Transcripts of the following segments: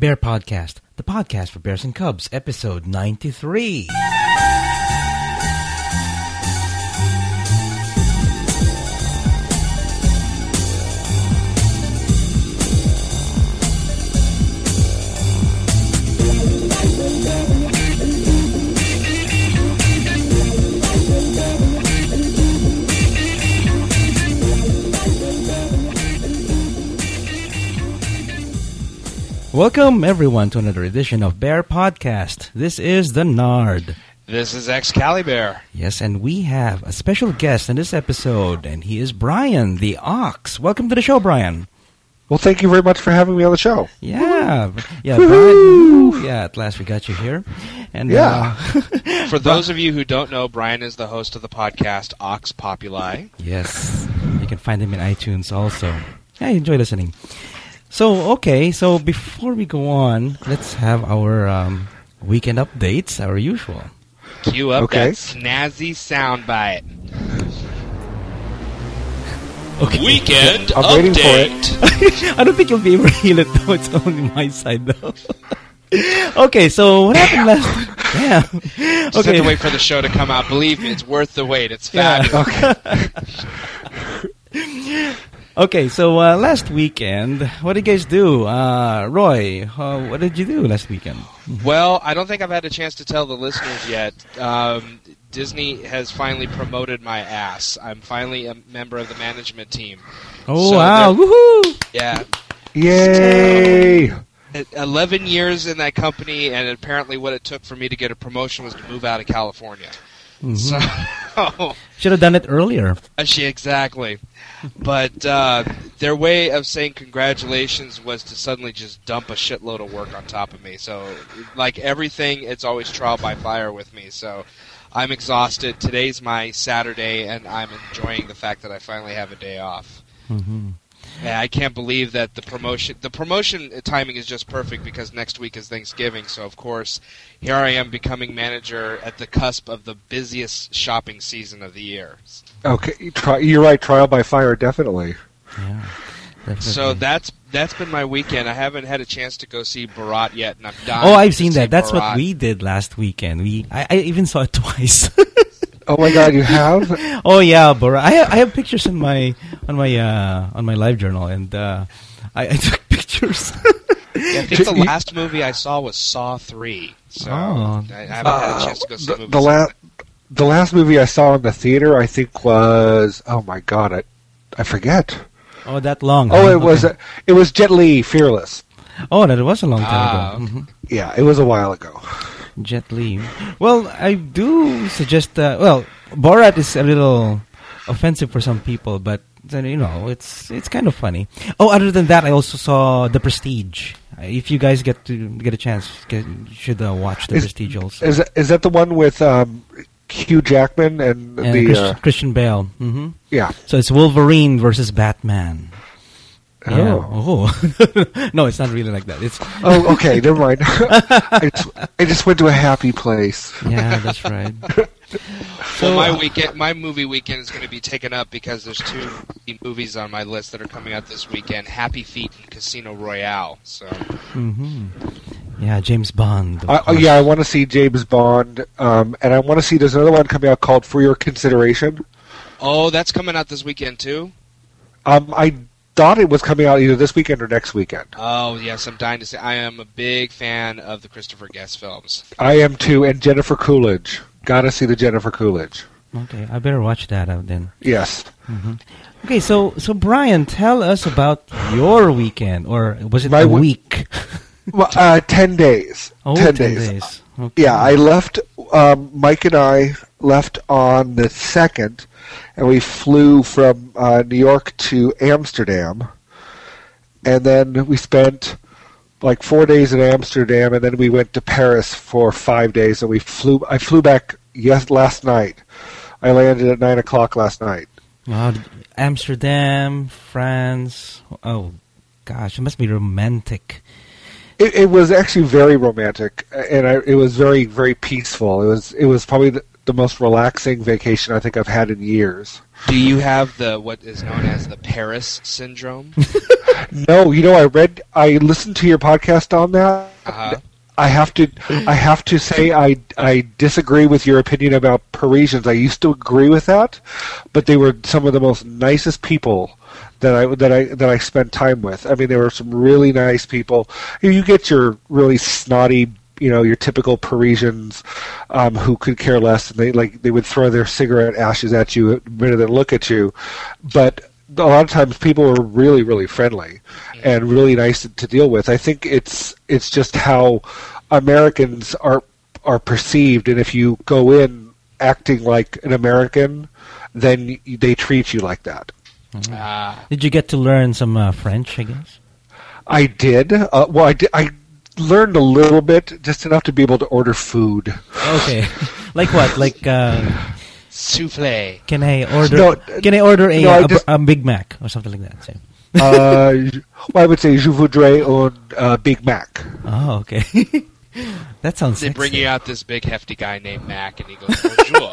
Bear Podcast, the podcast for Bears and Cubs, episode 93. Welcome, everyone, to another edition of Bear Podcast. This is the Nard. This is Excalibur. Yes, and we have a special guest in this episode, and he is Brian, the Ox. Welcome to the show, Brian. Well, thank you very much for having me on the show. Yeah, Brian. Yeah, at last we got you here. And For those of you who don't know, Brian is the host of the podcast Ox Populi. Yes, you can find him in iTunes also. Yeah, enjoy listening. So before we go on, let's have our weekend updates, our usual. Cue up that snazzy soundbite. Okay. Weekend I'm update. waiting for it. I don't think you'll be able to heal it, though. It's only my side, though. Okay, so what happened last... Damn. Just have to wait for the show to come out. Believe me, it's worth the wait. It's fabulous. Okay, so last weekend, what did you guys do? Roy, what did you do last weekend? Well, I don't think I've had a chance to tell the listeners yet. Disney has finally promoted my ass. I'm finally a member of the management team. Oh, so wow. Woohoo! Yeah. Yay! 11 years in that company, and apparently what it took for me to get a promotion was to move out of California. Mm-hmm. So should have done it earlier. Exactly. But their way of saying congratulations was to suddenly just dump a shitload of work on top of me. So, like everything, it's always trial by fire with me. So, I'm exhausted. Today's my Saturday, and I'm enjoying the fact that I finally have a day off. Mm-hmm. Yeah, I can't believe that the promotion timing is just perfect because next week is Thanksgiving. So, of course, here I am becoming manager at the cusp of the busiest shopping season of the year. Okay, you're right. Trial by fire, definitely. Yeah, definitely. So that's been my weekend. I haven't had a chance to go see Borat yet, and I'm dying. Oh, I've seen that. That's Borat. what we did last weekend. I even saw it twice. Oh my God, you have? Oh yeah, Borat. I have pictures on my live journal, and I took pictures. Yeah, I think the last movie I saw was Saw 3. So I haven't had a chance to go see movies. The last movie I saw in the theater, I think was, oh my God, I forget. Oh, that long. Oh, huh? it was Jet Li, Fearless. Oh, that was a long time ago. Okay. Mm-hmm. Yeah, it was a while ago. Jet Li. Well, I do suggest. Borat is a little offensive for some people, but then it's kind of funny. Oh, other than that, I also saw The Prestige. If you guys get a chance, you should watch The Prestige also. Is that the one with Hugh Jackman and the Christian Bale? Mm-hmm. Yeah. So it's Wolverine versus Batman. Oh. Yeah. Oh. No, it's not really like that. It's Oh, okay, never mind. I just went to a happy place. Yeah, that's right. So my movie weekend is going to be taken up because there's two movies on my list that are coming out this weekend: Happy Feet and Casino Royale. So. Mm-hmm. Yeah, James Bond. I want to see James Bond, and I want to see. There's another one coming out called For Your Consideration. Oh, that's coming out this weekend too. I thought it was coming out either this weekend or next weekend. Oh, yes, I'm dying to say. I am a big fan of the Christopher Guest films. I am too, and Jennifer Coolidge. Gotta see the Jennifer Coolidge. Okay, I better watch that out then. Yes. Mm-hmm. Okay, so Brian, tell us about your weekend, or was it a week? Well, 10 days. Oh, 10 days. Okay. Yeah, I left, Mike and I left on the 2nd, and we flew from New York to Amsterdam, and then we spent like 4 days in Amsterdam, and then we went to Paris for 5 days, and I flew back last night. I landed at 9 o'clock last night. Amsterdam, France. Oh, gosh, it must be romantic. It was actually very romantic, and it was very, very peaceful. It was probably the most relaxing vacation I think I've had in years. Do you have what is known as the Paris syndrome? No, I listened to your podcast on that. Uh-huh. I have to say I disagree with your opinion about Parisians. I used to agree with that, but they were some of the most nicest people that I spent time with. I mean, there were some really nice people. You get your really snotty, your typical Parisians who could care less, and they would throw their cigarette ashes at you the minute they look at you. But a lot of times people were really, really friendly and really nice to deal with. I think it's just how Americans are perceived, and if you go in acting like an American, then they treat you like that. Did you get to learn some French, I guess? I did. I learned a little bit, just enough to be able to order food. Okay. Like what? Like souffle. Can I order a Big Mac or something like that? Same. I would say je voudrais un Big Mac. Oh, okay. That sounds They sexy. bring you out this big hefty guy named Mac, and he goes, bonjour.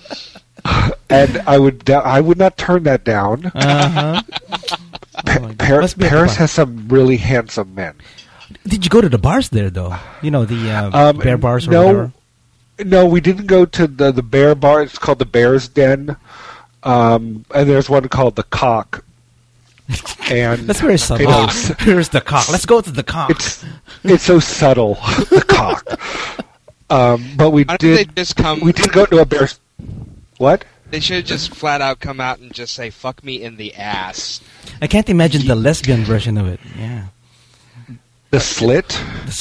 And I would not turn that down. Uh-huh. Paris has some really handsome men. Did you go to the bars there, though? The bear bars or whatever? No, we didn't go to the bear bar. It's called the Bear's Den. And there's one called the Cock. And that's very subtle. Here's the Cock. Let's go to the Cock. It's so subtle, the Cock. But we did go to a Bear's... What? They should just flat out come out and just say, fuck me in the ass. I can't imagine the lesbian version of it. Yeah. The slit?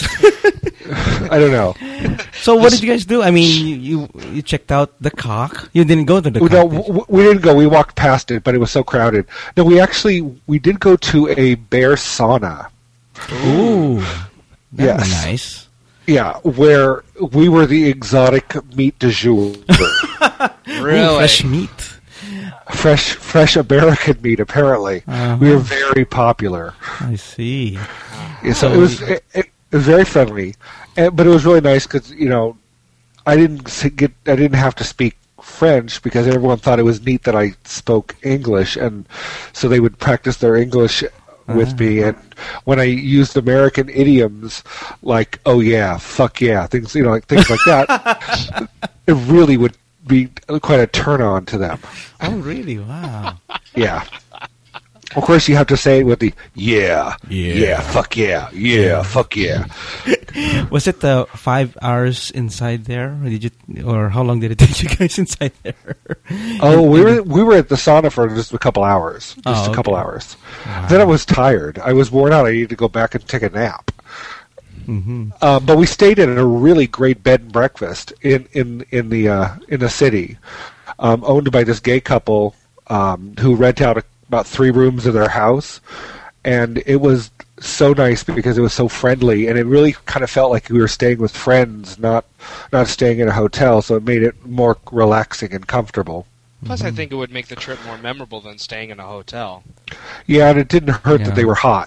I don't know. So what did you guys do? I mean, you checked out the Cock. You didn't go to the Cock. No, we didn't go. We walked past it, but it was so crowded. No, we did go to a bear sauna. Ooh. That's Yes. nice. Yeah, where we were the exotic meat du jour. Really? Ooh, fresh meat. Fresh American meat, apparently. Uh-huh. We were very popular. I see. Yeah, so it was very friendly, but it was really nice because I didn't have to speak French because everyone thought it was neat that I spoke English, and so they would practice their English with me. And when I used American idioms like "oh yeah," "fuck yeah," things like that, it really would be quite a turn on to them. Oh, really? Wow. Yeah. Of course, you have to say it with the yeah, fuck yeah, fuck yeah. Was it 5 hours inside there, or how long did it take you guys inside there? Oh, we were at the sauna for just a couple hours, a couple hours. Wow. Then I was tired. I was worn out. I needed to go back and take a nap. Mm-hmm. But we stayed in a really great bed and breakfast in the city, owned by this gay couple who rent out about 3 rooms of their house, and it was so nice because it was so friendly, and it really kind of felt like we were staying with friends, not staying in a hotel. So it made it more relaxing and comfortable. Plus, I think it would make the trip more memorable than staying in a hotel. Yeah, and it didn't hurt that they were hot.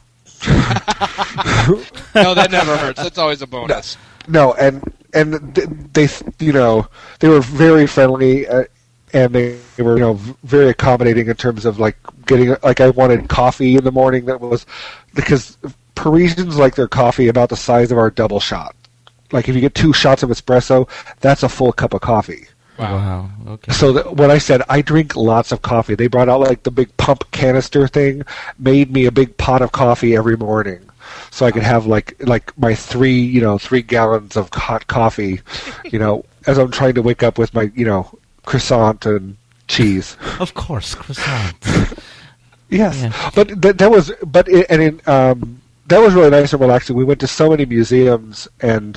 No, that never hurts. That's always a bonus. No, and they they were very friendly. And they were, very accommodating in terms of getting. I wanted coffee in the morning that was, because Parisians like their coffee about the size of our double shot. Like if you get 2 shots of espresso, that's a full cup of coffee. Wow. Okay. So when I said I drink lots of coffee, they brought out the big pump canister thing, made me a big pot of coffee every morning, so I could have like my 3 gallons of hot coffee, as I'm trying to wake up with my croissant and cheese. Of course, croissant. Yes, Yeah. but that was really nice and relaxing. We went to so many museums and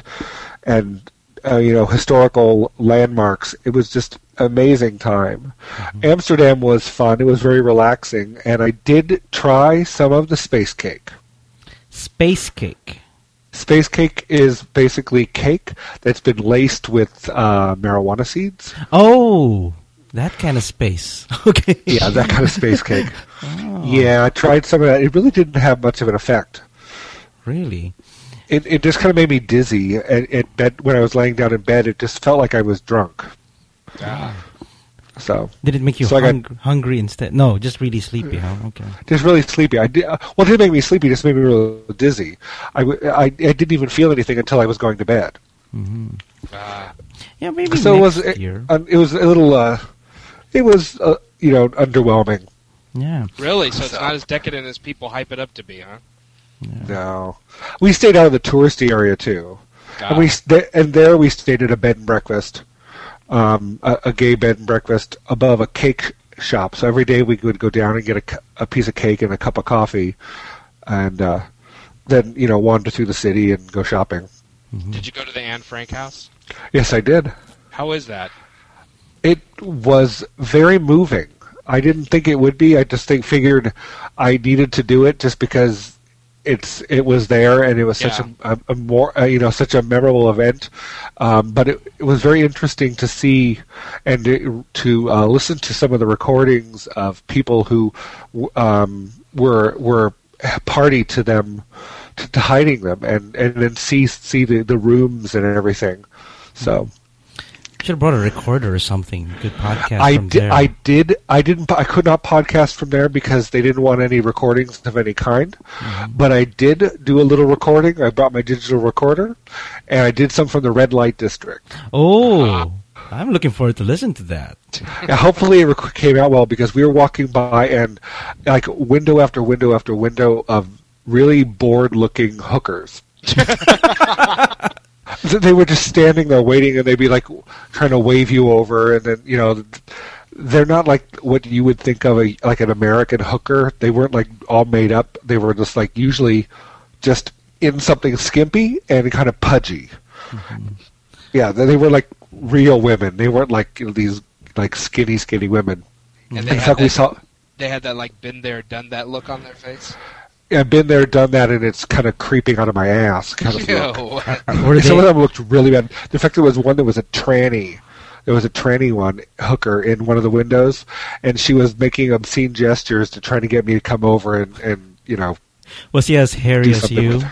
historical landmarks. It was just amazing time. Mm-hmm. Amsterdam was fun. It was very relaxing, and I did try some of the space cake. Space cake. Space cake is basically cake that's been laced with marijuana seeds. Oh, that kind of space. Okay. Yeah, that kind of space cake. Oh. Yeah, I tried some of that. It really didn't have much of an effect. Really? It just kind of made me dizzy. At bed, when I was laying down in bed, it just felt like I was drunk. So Did it make you So I got- hungry instead? No, just really sleepy, huh? Okay. just really sleepy. I did, well, it didn't make me sleepy. It just made me really dizzy. I didn't even feel anything until I was going to bed. Yeah, maybe So next year. it was a little. It was underwhelming. Yeah. Really? So it's not as decadent as people hype it up to be, huh? No, we stayed out of the touristy area too, and there we stayed at a bed and breakfast, a gay bed and breakfast above a cake shop. So every day we would go down and get a piece of cake and a cup of coffee, and then wander through the city and go shopping. Did you go to the Anne Frank house? Yes, I did. How is that? It was very moving. I didn't think it would be. I just figured I needed to do it just because it was there and it was such a more such a memorable event. But it was very interesting to see and to listen to some of the recordings of people who were party to them, to hiding them, and then see the rooms and everything. So. Should have brought a recorder or something. Good podcast from there. I could not podcast from there because they didn't want any recordings of any kind. But I did do a little recording. I brought my digital recorder, and I did some from the red light district. Oh, I'm looking forward to listen to that. Yeah, hopefully it came out well because we were walking by and like window after window after window of really bored-looking hookers. They were just standing there waiting, and they'd be like trying to wave you over, and then they're not like what you would think of like an American hooker. They weren't like all made up. They were just like usually just in something skimpy and kind of pudgy. Yeah, they were like real women. They weren't like these like skinny women. And In fact, we saw. They had that like been there, done that look on their face. I've been there, done that, and it's kind of creeping out of my ass. Kind of look. Some of them looked really bad. In fact, there was one that was a tranny. There was a tranny hooker in one of the windows, and she was making obscene gestures to try to get me to come over and Was he as hairy do as something you? with her.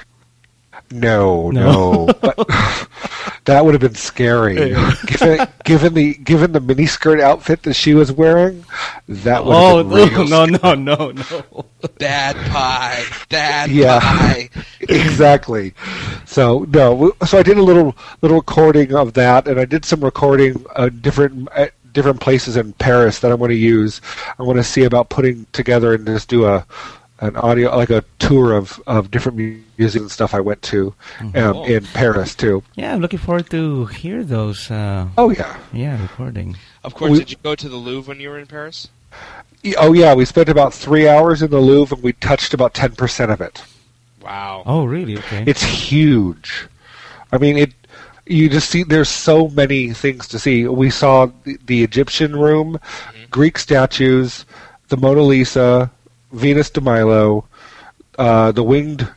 No. But that would have been scary. given the miniskirt outfit that she was wearing, that would have been real scary. No. Dad pie. Yeah. Pie. Exactly. So I did a little recording of that, and I did some recording different places in Paris that I want to use. I want to see about putting together and just do an audio, like a tour of different museums and stuff I went to in Paris too. Yeah, I'm looking forward to hear those. Oh yeah. Yeah, recording. Of course, did you go to the Louvre when you were in Paris? Oh yeah, we spent about 3 hours in the Louvre and we touched about 10% of it. Wow. Oh, really? Okay. It's huge. I mean, you just see there's so many things to see. We saw the Egyptian room, Greek statues, the Mona Lisa, Venus de Milo, the winged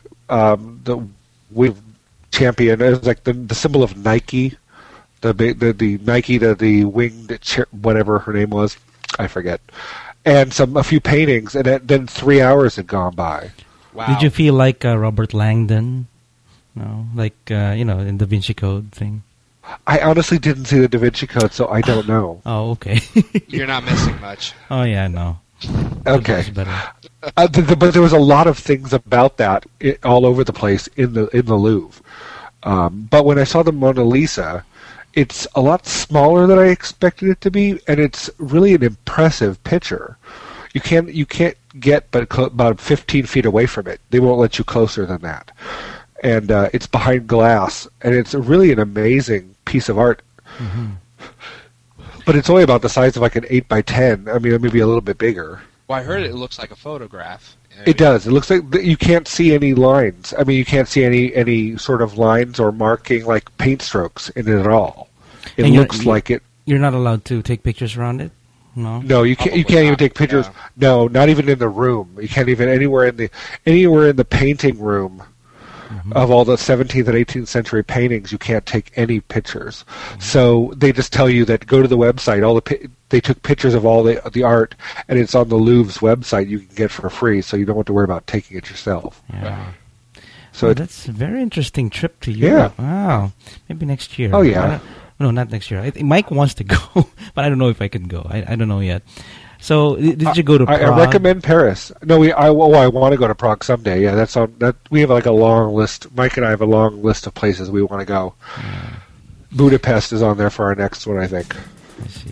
champion. It was like the symbol of Nike, the Nike, the winged whatever her name was, I forget, and a few paintings, and then 3 hours had gone by. Wow. Did you feel like Robert Langdon? No, like in Da Vinci Code thing. I honestly didn't see the Da Vinci Code, so I don't know. Oh, okay. You're not missing much. Oh yeah, no. Okay. It's better. But there was a lot of things about that all over the place in the Louvre. But when I saw the Mona Lisa, it's a lot smaller than I expected it to be, and it's really an impressive picture. You can't get but about 15 feet away from it. They won't let you closer than that. And it's behind glass, and it's really an amazing piece of art. But it's only about the size of like an 8x10. I mean, maybe a little bit bigger. Well, I heard it looks like a photograph. It does. It looks like you can't see any lines. I mean, you can't see any sort of lines or marking like paint strokes in it at all. It looks like it. You're not allowed to take pictures around it? No? No, you can't. You can't even take pictures. Yeah. No, not even in the room. You can't even anywhere in the painting room of all the 17th and 18th century paintings. You can't take any pictures. So they just tell you that go to the website. They took pictures of all the art, and it's on the Louvre's website. You can get for free, so you don't have to worry about taking it yourself. Yeah. So that's a very interesting trip to Europe. Yeah. Wow. Maybe next year. Oh, yeah. No, not next year. I think Mike wants to go, but I don't know if I can go. I don't know yet. So, did you go to Prague? I recommend Paris. No, I want to go to Prague someday. Yeah, that's on. That we have like a long list. Mike and I have a long list of places we want to go. Yeah. Budapest is on there for our next one, I think. I see.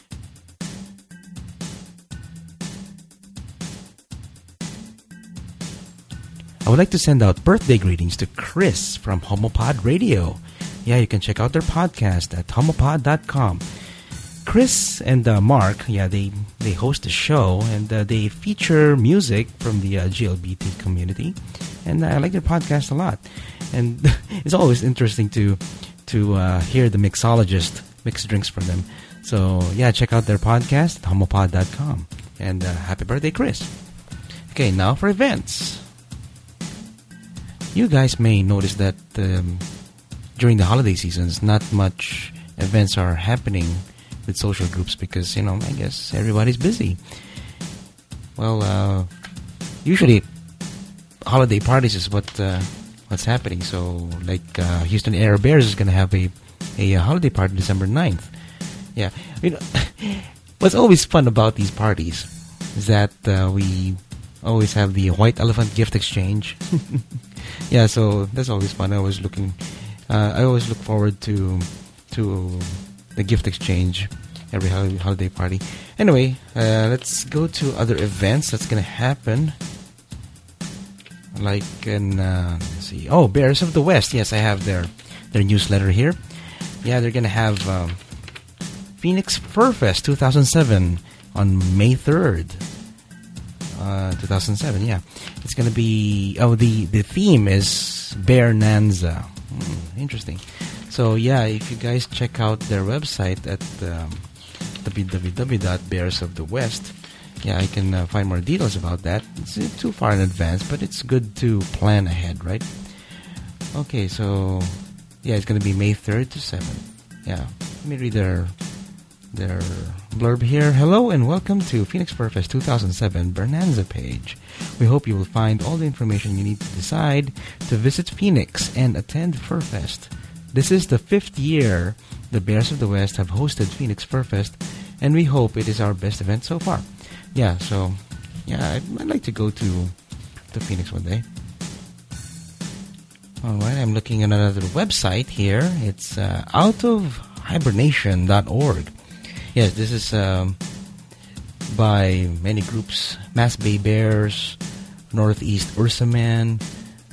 I would like to send out birthday greetings to Chris from Homopod Radio. Yeah, you can check out their podcast at homopod.com. Chris and Mark, yeah, they host a show, and they feature music from the GLBT community, and I like their podcast a lot. And it's always interesting to hear the mixologist mix drinks for them. So yeah, check out their podcast at homopod.com. And happy birthday, Chris. Okay, now for events. You guys may notice that during the holiday seasons, not much events are happening with social groups because, I guess everybody's busy. Well, usually holiday parties is what's happening. So, like Houston Air Bears is going to have a holiday party December 9th. Yeah. What's always fun about these parties is that we always have the White Elephant gift exchange. Yeah, so that's always fun. I always look forward to the gift exchange every holiday party. Anyway, let's go to other events that's going to happen. Like let's see. Oh, Bears of the West. Yes, I have their newsletter here. Yeah, they're going to have Phoenix Fur Fest 2007 on May 3rd. 2007, yeah. It's going to be... Oh, the theme is Bearnanza. Interesting. So, yeah, if you guys check out their website at www.bearsofthewest, yeah, I can find more details about that. It's too far in advance, but it's good to plan ahead, right? Okay, so... Yeah, it's going to be May 3rd to 7th. Yeah, let me read their blurb here. Hello and welcome to Phoenix Fur Fest 2007 Bearnanza page. We hope you will find all the information you need to decide to visit Phoenix and attend Fur Fest. This is the 5th year the Bears of the West have hosted Phoenix Fur Fest, and we hope it is our best event so far. Yeah, so yeah, I'd like to go to Phoenix one day. Alright, I'm looking at another website here. It's outoфhibernation.org. Yes, this is by many groups: Mass Bay Bears, Northeast Ursa Men,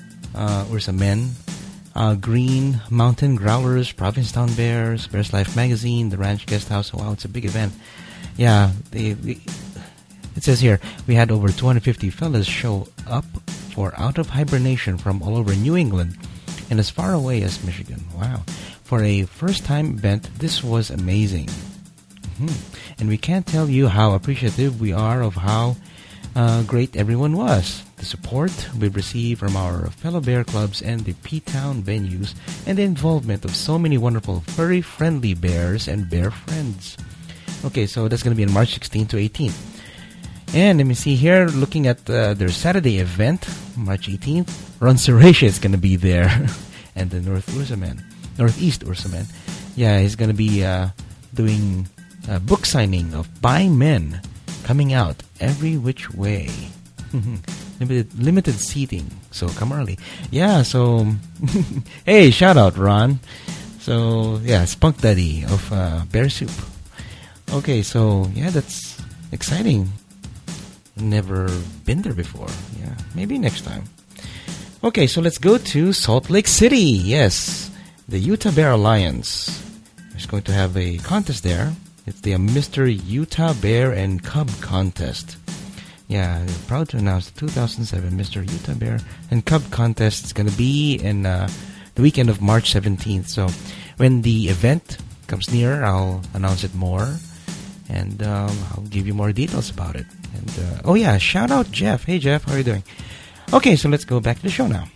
Green Mountain Growlers, Provincetown Bears, Bears Life Magazine, the Ranch Guest House. Wow, it's a big event. Yeah, it says here, we had over 250 fellas show up for Out of Hibernation from all over New England and as far away as Michigan. Wow. For a first-time event, this was amazing. And we can't tell you how appreciative we are of how great everyone was. The support we received from our fellow bear clubs and the P-Town venues, and the involvement of so many wonderful furry-friendly bears and bear friends. Okay, so that's going to be on March 16th to 18th. And let me see here, looking at their Saturday event, March 18th, Ron Serratia is going to be there. And the Northeast Ursa Men. Yeah, he's going to be doing book signing of By Men, coming out every which way. Limited seating, so come early. Yeah, so hey, shout out Ron. So yeah, Spunk Daddy of Bear Soup. Okay, so yeah, that's exciting. Never been there before. Yeah, maybe next time. Okay, so let's go to Salt Lake City. Yes, the Utah Bear Alliance is going to have a contest there. It's the Mr. Utah Bear and Cub Contest. Yeah, we're proud to announce the 2007 Mr. Utah Bear and Cub Contest. It's going to be in the weekend of March 17th. So when the event comes near, I'll announce it more. And I'll give you more details about it. And oh yeah, shout out Jeff. Hey Jeff, how are you doing? Okay, so let's go back to the show now.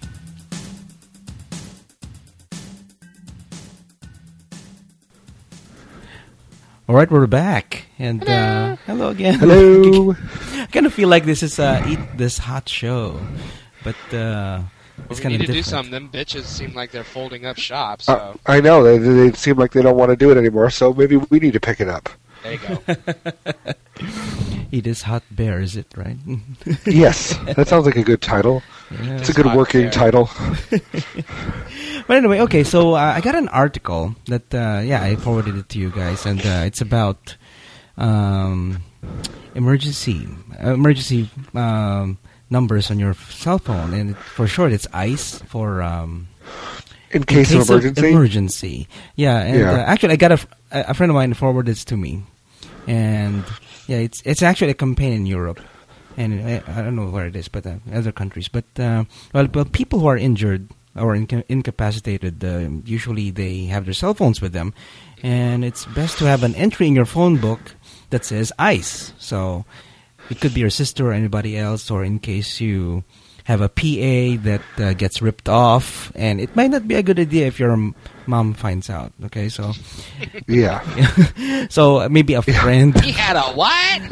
All right, we're back. And hello again. Hello. I kind of feel like this is Eat This Hot show. But we kind need of to do different. something. Them bitches seem like they're folding up shop. So I know they seem like they don't want to do it anymore. So maybe we need to pick it up. there you go. Eat this hot bear, is it right? Yes, that sounds like a good title. Yeah. It's a good Hot working bear. title. But anyway, okay. So I got an article that I forwarded it to you guys, and it's about emergency numbers on your cell phone, and for short, it's ICE for In case of emergency. emergency. Yeah, and Yeah. actually, I got a friend of mine forwarded this to me, and yeah, it's actually a campaign in Europe, and I don't know where it is, but other countries. But well, people who are injured or incapacitated, usually they have their cell phones with them, and it's best to have an entry in your phone book that says ICE. So it could be your sister or anybody else, or in case you have a PA that gets ripped off, and it might not be a good idea if your mom finds out. Okay, so Yeah. so maybe a friend. He had a what?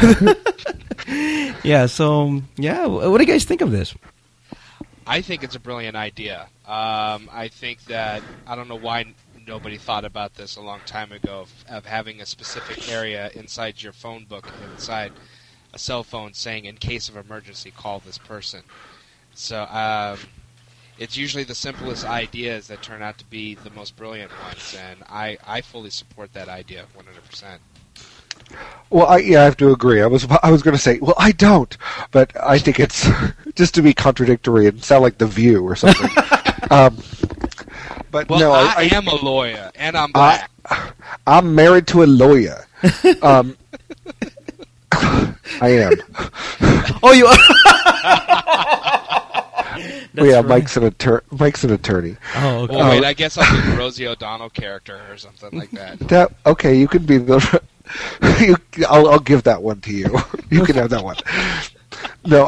Yeah. So yeah, what do you guys think of this? I think it's a brilliant idea. I think that I don't know why nobody thought about this a long time ago of having a specific area inside your phone book, inside a cell phone, saying in case of emergency, call this person. So it's usually the simplest ideas that turn out to be the most brilliant ones, and I fully support that idea 100%. Well, I have to agree. I was going to say, well, I don't, but I think it's just to be contradictory and sound like The View or something. But Well, no, I am a lawyer, and I'm black. I'm married to a lawyer. I am. Oh, you. That's Yeah, right. Mike's an attorney. Oh, okay. Well, wait, I guess I'll do the Rosie O'Donnell character or something like that. Okay, you can be the. I'll give that one to you. You can have that one. No,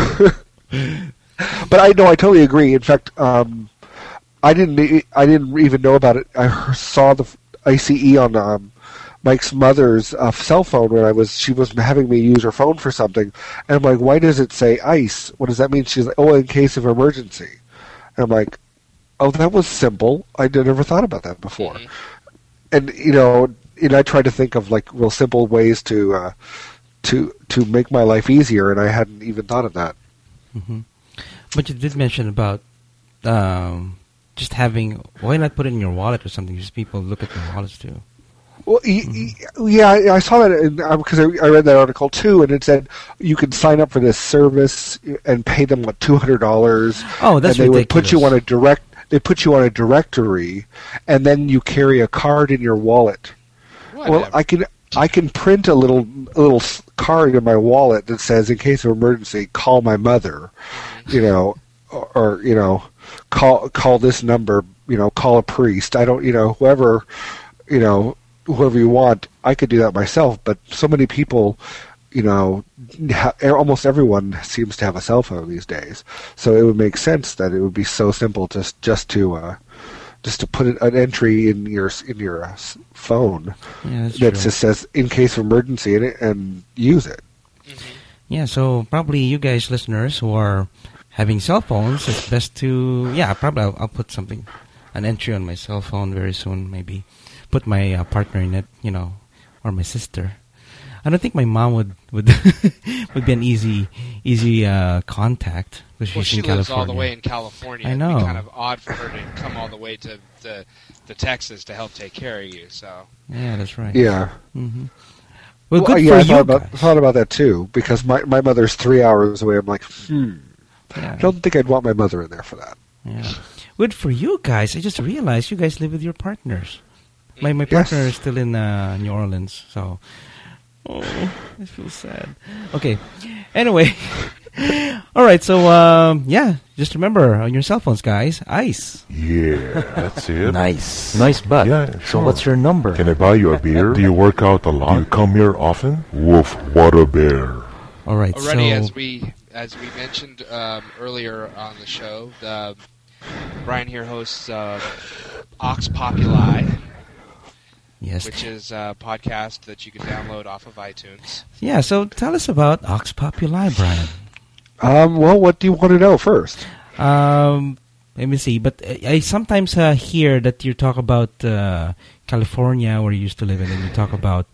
but I totally agree. In fact, I didn't even know about it. I saw the ICE on Mike's mother's cell phone when she was having me use her phone for something, and I'm like, why does it say ICE? What does that mean? She's like, oh, in case of emergency. And I'm like, oh, that was simple. I never thought about that before. Mm-hmm. And I tried to think of like real simple ways to make my life easier, and I hadn't even thought of that. Mm-hmm. But you did mention about just having. Why not put it in your wallet or something? Just people look at their wallets too. Well, yeah, I saw that because I read that article too, and it said you could sign up for this service and pay them $200. Oh, that's and they would put ridiculous. you on They put you on a directory, and then you carry a card in your wallet. Well, Whatever. I can print a little card in my wallet that says, "In case of emergency, call my mother," or call this number, call a priest. I don't, whoever you want. I could do that myself, but so many people, almost everyone seems to have a cell phone these days. So it would make sense that it would be so simple just to put an entry in your phone Yeah, that's that true. just says "in case of emergency" in it and use it. Yeah, so probably you guys listeners who are having cell phones, it's best to probably I'll put an entry on my cell phone very soon. Maybe put my partner in it, or my sister. I don't think my mom would would be an easy contact because Well, she's she in lives California. all the way in California. I know. It'd be kind of odd for her to come all the way to Texas to help take care of you. So Yeah, that's right. Yeah. Mm-hmm. Well, good yeah, for you guys. thought about that too, because my mother's 3 hours away. I'm like, I Yeah. don't think I'd want my mother in there for that. Yeah. Good for you guys. I just realized you guys live with your partners. My Yes. partner is still in New Orleans, so I feel sad. Okay. Anyway. All right, so just remember on your cell phones, guys, ICE. Yeah, that's it. Nice butt. Yeah, So sure. what's your number? Can I buy you a beer? Do you work out a lot? Do you come here often? Woof, what a bear. All right. already, so as we mentioned earlier on the show, Brian here hosts Ox Populi, yes. which is a podcast that you can download off of iTunes. Yeah, so tell us about Ox Populi, Brian. Well, what do you want to know first? Let me see. But I sometimes hear that you talk about California, where you used to live, and then you talk about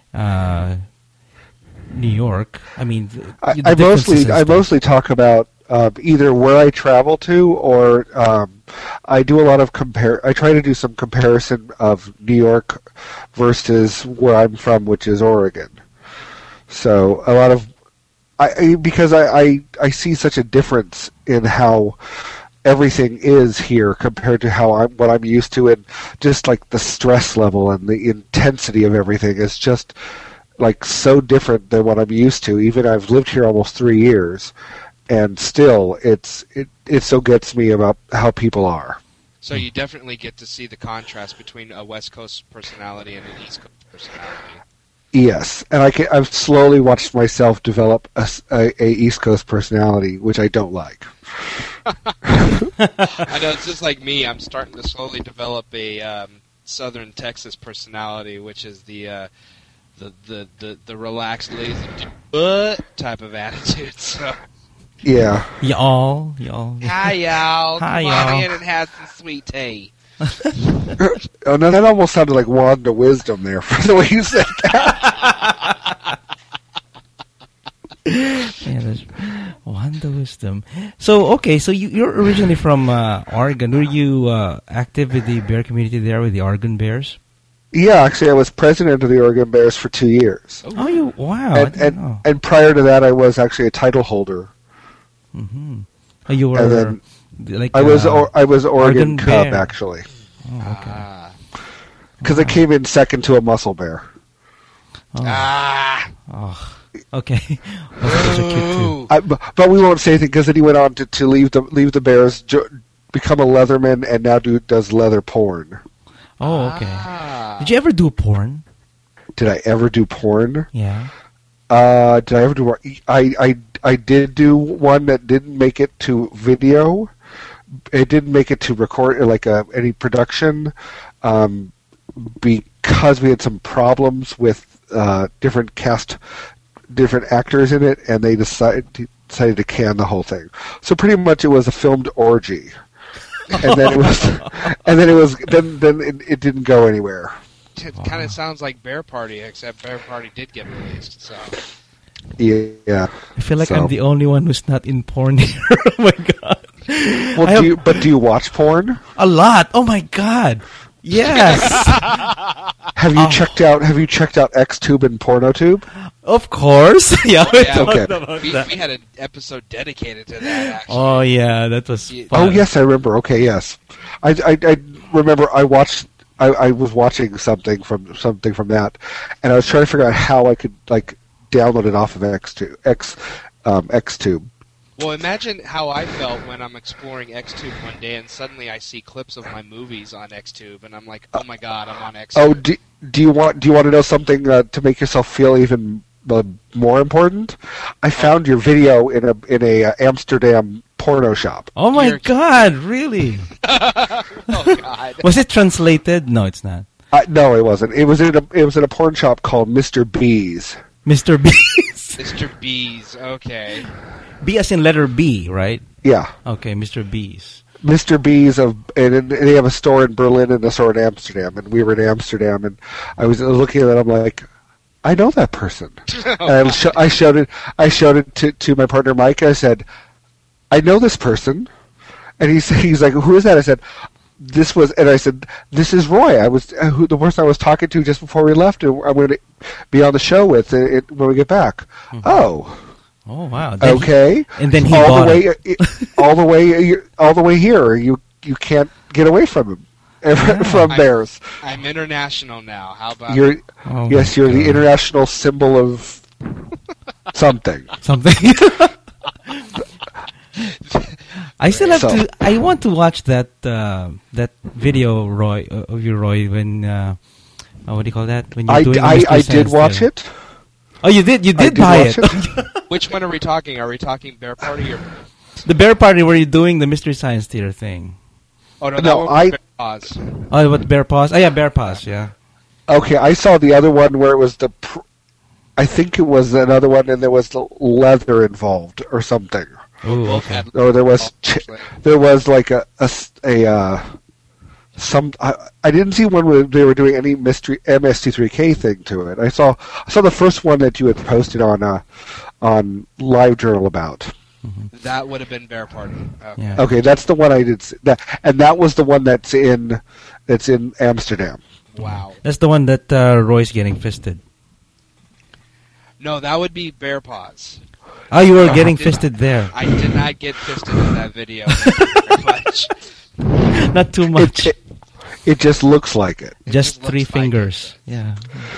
New York. I mean, I mostly talk about either where I travel to, or I do a lot of I try to do some comparison of New York versus where I'm from, which is Oregon. So a lot of because I see such a difference in how everything is here compared to what I'm used to, and just like the stress level and the intensity of everything is just like so different than what I'm used to. Even I've lived here almost 3 years, and still it still gets me about how people are. So you definitely get to see the contrast between a West Coast personality and an East Coast personality. Yes, and I've slowly watched myself develop a East Coast personality, which I don't like. I know, it's just like me. I'm starting to slowly develop a Southern Texas personality, which is the relaxed, lazy type of attitude. So. Yeah. Y'all. Hi, y'all. Hi, Come y'all. on in and have some sweet tea. Oh no, that almost sounded like Wanda Wisdom there, for the way you said that. Yeah, that's Wanda Wisdom. So, okay, so you're originally from Oregon. Were you active with the bear community there, with the Oregon Bears? Yeah, actually, I was president of the Oregon Bears for 2 years. Oh, wow. I didn't know. And prior to that, I was actually a title holder. Mm-hmm. Oh, you were And then like I was Oregon Oregon Cub, Bear. actually, Oh, okay. because I came in second to a muscle bear. Oh. Oh, okay. Those are cute too. But we won't say anything because then he went on to leave the Bears, become a leatherman, and now does leather porn. Oh, okay. Did you ever do porn? Did I ever do porn? Yeah. Did I ever do? I did do one that didn't make it to video. It didn't make it to record any production because we had some problems with different actors in it, and they decided to can the whole thing. So pretty much it was a filmed orgy, and then it didn't go anywhere. It kind of sounds like Bear Party, except Bear Party did get released. So. Yeah. I feel like I'm the only one who's not in porn here. Oh my god. Well, do you watch porn? A lot. Oh my god. Yes. Have you checked out XTube and PornoTube? Of course. Yeah. We Yeah, talked okay. about we that. had an episode dedicated to that, actually. Oh yeah, that was Yeah. fun. Oh yes, I remember. Okay, yes, I remember. I was watching something from that, and I was trying to figure out how I could download it off of XTube. Well, imagine how I felt when I'm exploring XTube one day and suddenly I see clips of my movies on XTube, and I'm like, oh my god, I'm on XTube. Oh, do you want to know something to make yourself feel even more important? I found your video in a Amsterdam porno shop. Oh my god, really? Oh god. Was it translated? No, it's not. No, it wasn't. It was in a porn shop called Mr. B's. Mr. B's. Mr. B's, okay. B as in letter B, right? Yeah. Okay, Mr. B's. Mr. B's and they have a store in Berlin and a store in Amsterdam, and we were in Amsterdam, and I was looking at it, I'm like, I know that person. And I showed it to my partner Mike, and I said, I know this person, and he's like, who is that? I said, this is Roy. I was the person I was talking to just before we left, and I'm going to be on the show with it when we get back. Mm-hmm. Oh wow. Okay. And then he all bought the way, it. all the way here. You can't get away from him. From bears. I'm international now. How about You're Oh yes, my you're the God. international symbol of something. Something. I still have to. I want to watch that video, Roy, of you, Roy. When what do you call that? When you're doing I did watch it. Oh, you did. You did buy it. Which one are we talking? Are we talking Bear Party or The Bear Party, where you're doing the Mystery Science Theater thing. Oh no, No, that one was Bear Paws. Oh, what Bear Paws? Oh yeah, Bear Paws. Yeah. Okay, I saw the other one where it was I think it was another one, and there was the leather involved or something. Ooh, Both okay. had- Oh, there was like I didn't see one where they were doing any mystery MST3K thing to it. I saw the first one that you had posted on LiveJournal about. That would have been Bear Party. Okay. Yeah. Okay, that's the one I did see. That was the one that's in Amsterdam. Wow. That's the one that Roy's getting fisted. No, that would be Bear Paws. Oh, you were getting fisted there. I did not get fisted in that video. Thank you very much. Not too much. It just looks like it. Just looks 3 like fingers. Yeah.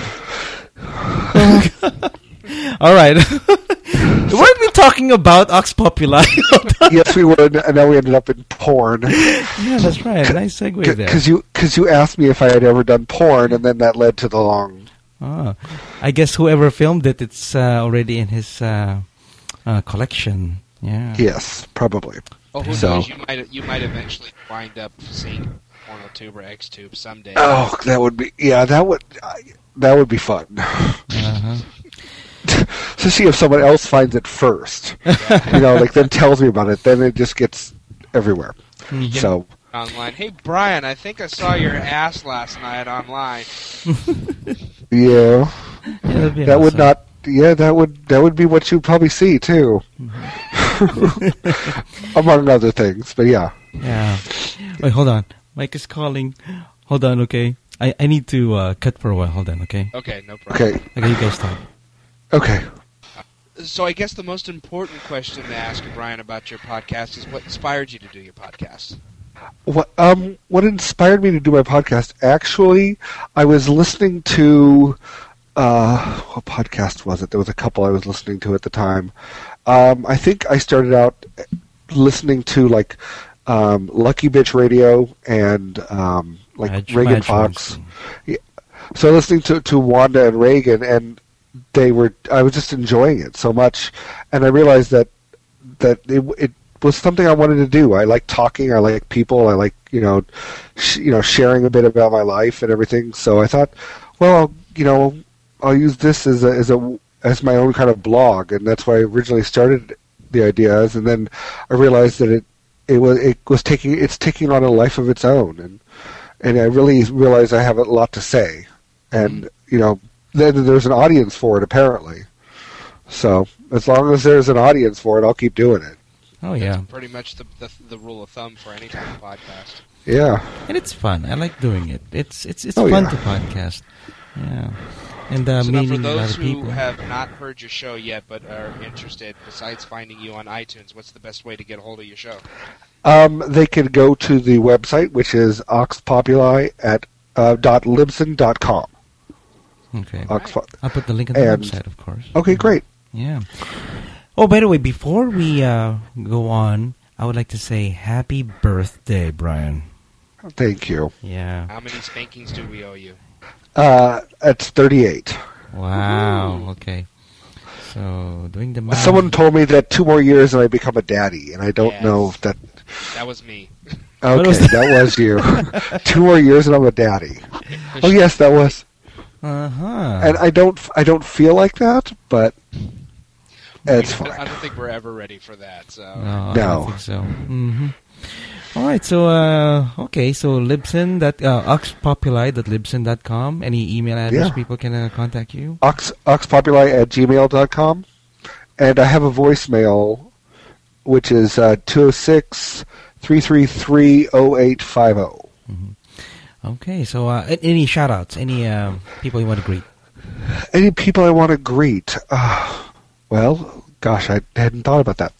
All right. Weren't we talking about Ox Populi? Yes, we were, and now we ended up in porn. Yeah, that's right. Nice segue there. Because you asked me if I had ever done porn, and then that led to the long. Oh, I guess whoever filmed it, it's already in his collection. Yeah. Yes, probably. Oh, who So- knows? You might eventually wind up seeing Pornotube or XTube someday. Oh, that would be that would be fun. Uh-huh. To see if someone else finds it first, like then tells me about it. Then it just gets everywhere. Mhm. So Online. Hey, Brian, I think I saw your ass last night online. yeah, Yeah, that'd be that would awesome. not. Yeah, that would be what you'd probably see too, among other things. But yeah. Yeah. Wait, hold on. Mike is calling. Hold on, okay? I need to cut for a while. Hold on, okay? Okay, no problem. Okay. Okay, you guys talk. Okay. So I guess the most important question to ask you, Brian, about your podcast is what inspired you to do your podcast? What inspired me to do my podcast? Actually, I was listening to what podcast was it? There was a couple I was listening to at the time. I think I started out listening to like Lucky Bitch Radio and Reagan Madge Fox. Weinstein. So listening to Wanda and Reagan, and I was just enjoying it so much, and I realized that it was something I wanted to do. I like talking. I like people. I like sharing a bit about my life and everything. So I thought, well, I'll use this as my own kind of blog, and that's why I originally started the idea as. And then I realized that it's taking on a life of its own, and I really realized I have a lot to say, and then there's an audience for it apparently. So as long as there's an audience for it, I'll keep doing it. Oh, yeah. That's pretty much the rule of thumb for any type of podcast. Yeah. And it's fun. I like doing it. It's Oh, fun yeah. to podcast. Yeah. And So now for meeting those other who people. have not heard your show yet but are interested, besides finding you on iTunes, what's the best way to get a hold of your show? They can go to the website, which is oxpopuli at .libsyn.com. Okay. Oxpo- I'll put the link on the And- website, of course. Okay, great. Yeah. Oh, by the way, before we go on, I would like to say happy birthday, Brian. Thank you. Yeah. How many spankings do we owe you? It's 38. Wow. Okay. So, doing the math. Someone told me that 2 more years and I become a daddy, and I don't Yes. know if that... That was me. Okay, was that? that was you. 2 more years and I'm a daddy. Oh, yes, that was... Uh-huh. And I don't feel like that, but it's I fine. don't think we're ever ready for that. So No, I No. don't think so. Mm-hmm. All right, so, okay, so Libsyn, oxpopuli.libsyn.com. Any email address Yeah. people can contact you? Oxpopuli at gmail.com. And I have a voicemail, which is 206-333-0850. Okay, so any shout-outs? Any people you want to greet? Any people I want to greet? Well, gosh, I hadn't thought about that.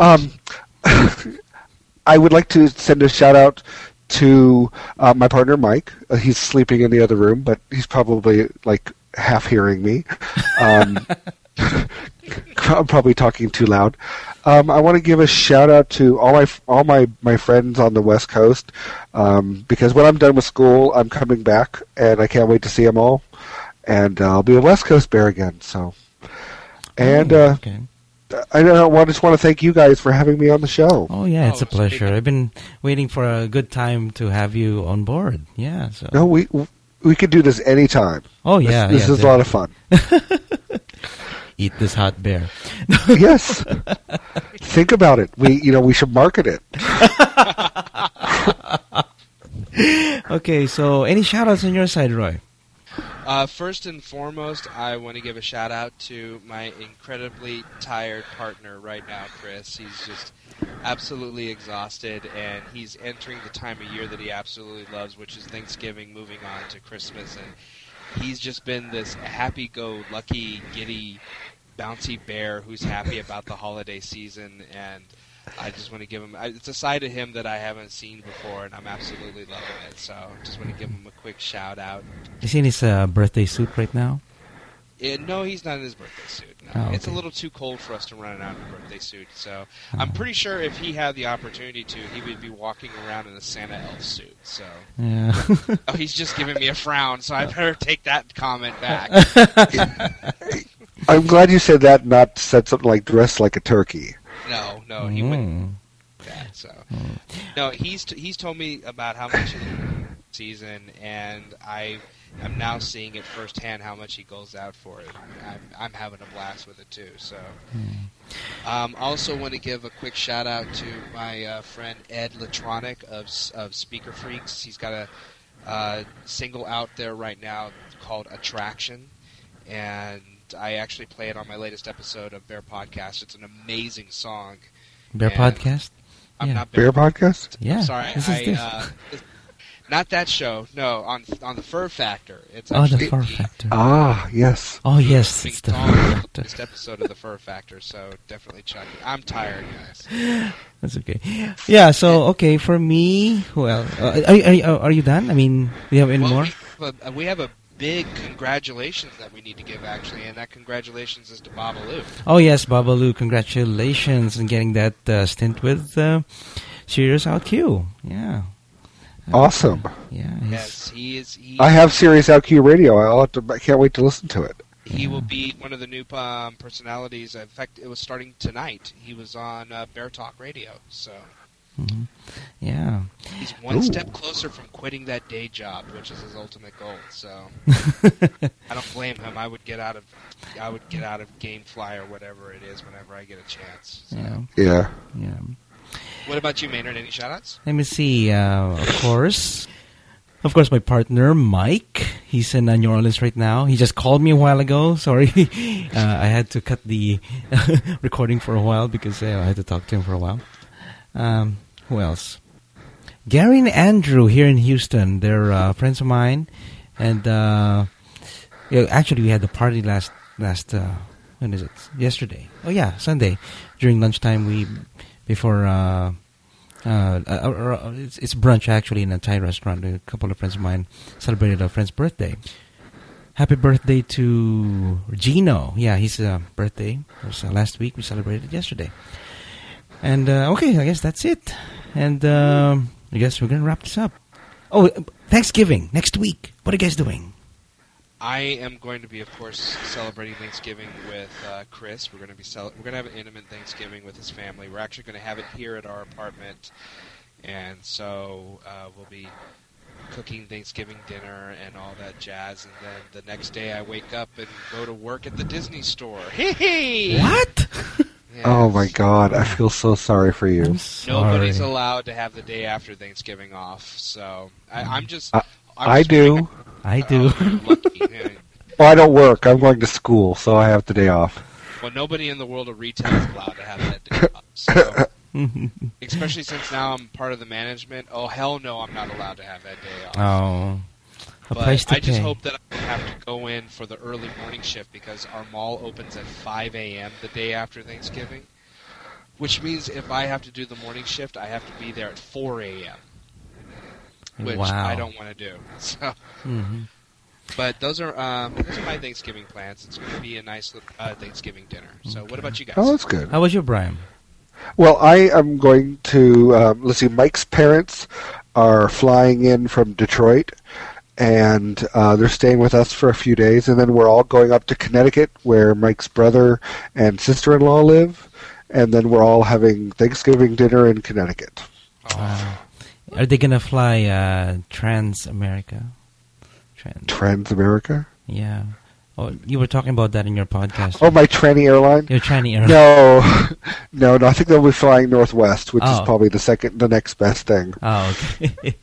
I would like to send a shout-out to my partner, Mike. He's sleeping in the other room, but he's probably, half hearing me. I'm probably talking too loud. I want to give a shout-out to all my friends on the West Coast, because when I'm done with school, I'm coming back, and I can't wait to see them all. And I'll be a West Coast bear again. So, and okay. I just want to thank you guys for having me on the show. Oh, yeah, it's a it's pleasure. big. I've been waiting for a good time to have you on board. Yeah, so. No, we could do this anytime. Oh, yeah. This yeah, is a lot of fun. Eat this hot bear. Yes. Think about it. We should market it. Okay, so any shout-outs on your side, Roy? First and foremost, I want to give a shout out to my incredibly tired partner right now, Chris. He's just absolutely exhausted, and he's entering the time of year that he absolutely loves, which is Thanksgiving, moving on to Christmas, and he's just been this happy-go-lucky, giddy, bouncy bear who's happy about the holiday season, and I just want to give him... It's a side of him that I haven't seen before, and I'm absolutely loving it. So just want to give him a quick shout-out. Is he in his birthday suit right now? No, he's not in his birthday suit. No. Oh, okay. It's a little too cold for us to run out in a birthday suit. So I'm pretty sure if he had the opportunity to, he would be walking around in a Santa elf suit. So Yeah. oh, he's just giving me a frown, so I better take that comment back. I'm glad you said that, not said something like dress like a turkey. No, he wouldn't do that. So no, he's told me about how much he loves the season, and I am now seeing it firsthand how much he goes out for it. I'm having a blast with it too. So also want to give a quick shout out to my friend Ed Latronic of Speaker Freaks. He's got a single out there right now called Attraction, and I actually play it on my latest episode of Bear Podcast. It's an amazing song. Bear Podcast? I'm Yeah. not Bear podcast? Yeah. Sorry, This is this. not that show. No, on the Fur Factor. It's Oh, the actually Fur Factor. Ah, yes. Oh, yes, big it's the song Fur on the Factor. latest episode of the Fur Factor. So definitely check it. I'm tired, guys. That's okay. Yeah, so, okay, for me, who else? Are you done? I mean, do you have any more? We have a big congratulations that we need to give, actually, and that congratulations is to Babalu. Oh, yes, Babalu, congratulations on getting that stint with Sirius OutQ. Yeah. Awesome. Yeah. Yes, he is. I have Sirius OutQ Radio. I can't wait to listen to it. He will be one of the new personalities. In fact, it was starting tonight. He was on Bear Talk Radio, so Yeah. he's one Ooh. step closer from quitting that day job, which is his ultimate goal. So I don't blame him. I would get out of GameFly or whatever it is whenever I get a chance. So. Yeah. Yeah. Yeah. What about you, Maynard? Any shoutouts? Let me see. Of course, my partner Mike. He's in New Orleans right now. He just called me a while ago. Sorry, I had to cut the recording for a while because I had to talk to him for a while. Who else? Gary and Andrew here in Houston. They're friends of mine, and actually we had the party last when is it? Yesterday. Oh yeah, Sunday during lunchtime. Before it's brunch actually in a Thai restaurant. A couple of friends of mine celebrated a friend's birthday. Happy birthday to Gino. Yeah, his birthday was last week. We celebrated yesterday. And okay, I guess that's it. And I guess we're gonna wrap this up. Oh, Thanksgiving next week. What are you guys doing? I am going to be, of course, celebrating Thanksgiving with Chris. We're going to be we're going to have an intimate Thanksgiving with his family. We're actually going to have it here at our apartment, and so we'll be cooking Thanksgiving dinner and all that jazz. And then the next day, I wake up and go to work at the Disney store. Hey! What? Yes. Oh my God, I feel so sorry for you. I'm sorry. Nobody's allowed to have the day after Thanksgiving off, so I'm just. I do. I do. Oh, lucky. Yeah. Well, I don't work. I'm going to school, so I have the day off. Well, nobody in the world of retail is allowed to have that day off. So, especially since now I'm part of the management. Oh, hell no, I'm not allowed to have that day off. Oh, a But price to I just pay. hope that I don't have to go in for the early morning shift because our mall opens at 5 a.m. the day after Thanksgiving, which means if I have to do the morning shift, I have to be there at 4 a.m., which Wow. I don't want to do. So. Mm-hmm. But those are my Thanksgiving plans. It's going to be a nice Thanksgiving dinner. So what about you guys? Oh, that's good. How about you, Brian? Well, I am going to, let's see, Mike's parents are flying in from Detroit, and they're staying with us for a few days, and then we're all going up to Connecticut, where Mike's brother and sister-in-law live, and then we're all having Thanksgiving dinner in Connecticut. Wow. Are they gonna fly Trans-America? Trans-America? Yeah. Oh, you were talking about that in your podcast. Oh, my tranny airline? Your tranny airline. No, I think they'll be flying Northwest, which is Oh. probably the next best thing. Oh, okay.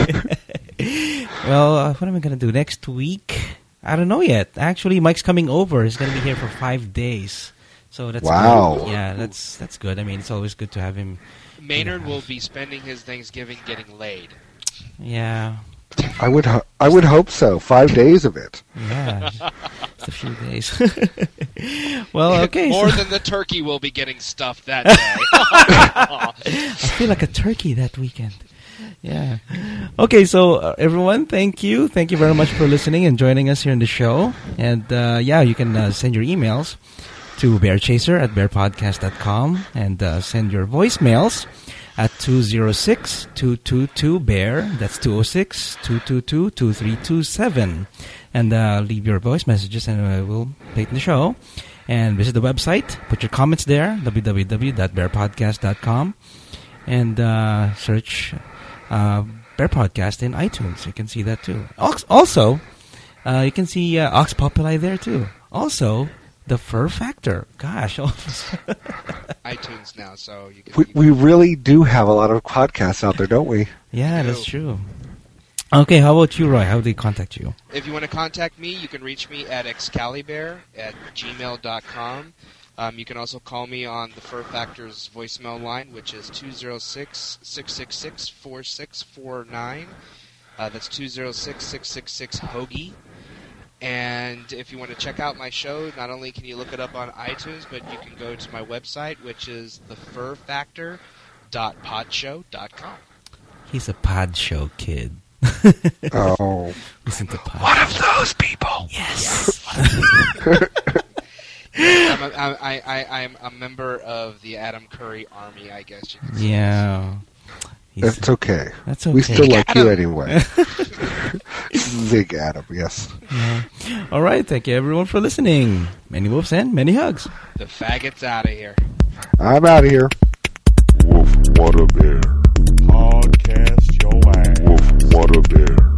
Well, what am I going to do next week? I don't know yet. Actually, Mike's coming over. He's going to be here for 5 days. So that's Wow. good. Yeah, that's good. I mean, it's always good to have him. Maynard will be spending his Thanksgiving getting laid. Yeah. I would hope so. 5 days of it. Yeah. Just a few days. Well, okay. More than the turkey will be getting stuffed that day. I feel like a turkey that weekend. Yeah. Okay, so everyone, thank you. Thank you very much for listening and joining us here in the show. And you can send your emails to bearchaser@bearpodcast.com and send your voicemails at 206-222-BEAR. That's 206-222-2327. And leave your voice messages and we'll play it in the show. And visit the website. Put your comments there, www.bearpodcast.com. And search Bear Podcast in iTunes. You can see that too. Also, you can see Ox Populi there too. Also, The Fur Factor. Gosh. iTunes now, so you can. We really do have a lot of podcasts out there, don't we? Yeah, that's true. Okay, how about you, Roy? How do they contact you? If you want to contact me, you can reach me at excalibur@gmail.com. You can also call me on the Fur Factor's voicemail line, which is 206-666-4649. That's 206-666-HOAGIE. And if you want to check out my show, not only can you look it up on iTunes, but you can go to my website, which is thefurfactor.podshow.com. He's a pod show kid. Oh. Listen to pod. One of those people. Yes. I'm a member of the Adam Curry Army, I guess you could say. Yeah. That's okay. That's okay. We still like Adam. you anyway. Zig Adam, yes. Yeah. All right. Thank you, everyone, for listening. Many wolves and many hugs. The faggot's out of here. I'm out of here. Woof, what a bear. Podcast your ass. Woof, what a bear.